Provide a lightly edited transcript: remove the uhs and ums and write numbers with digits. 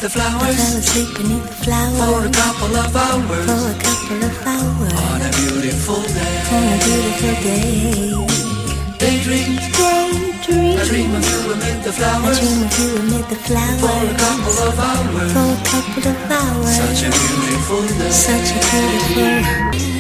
the flowers. I fell asleep beneath the flowers. For a couple of hours. For a couple of hours. On a beautiful day. On a beautiful day. Daydream. Daydream. I dream of you amid the I flowers. dream of you amid the flowers. For a couple of hours. For a couple of hours. Such a beautiful day. Such a beautiful